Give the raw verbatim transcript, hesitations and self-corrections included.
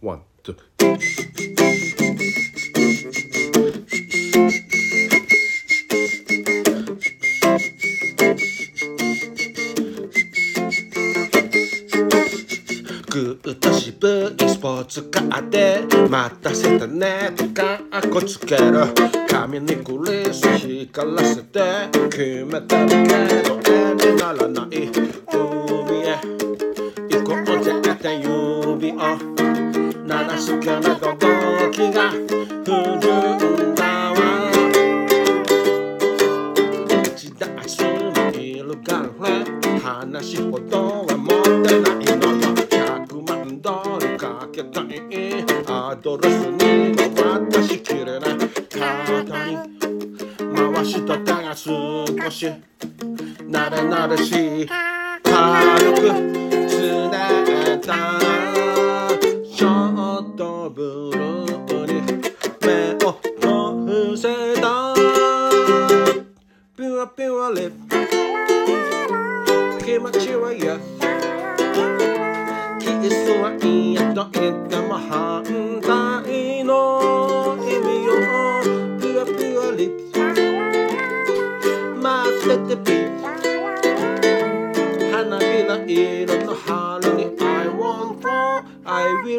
ワン、ツー。ぐっと渋いスポーツカーで待たせたねとかっこつける髪にグリス光らせて決めてるけど絵にならない海へ行こうぜって指を鳴らすけれど動機が不純だわ一ダースのいるガールフレンド話ほどは持ってないのよひゃくまんドルかけたいアドレスには渡しきれない肩に回した手が少し慣れ慣れしい軽くつねったショートブルーに目を伏せたピュアピュアリップ気持ちはイエスキスは嫌と言っても反対の意味よピュアピュアリップ待っててピッ花びら色の春に I want for I will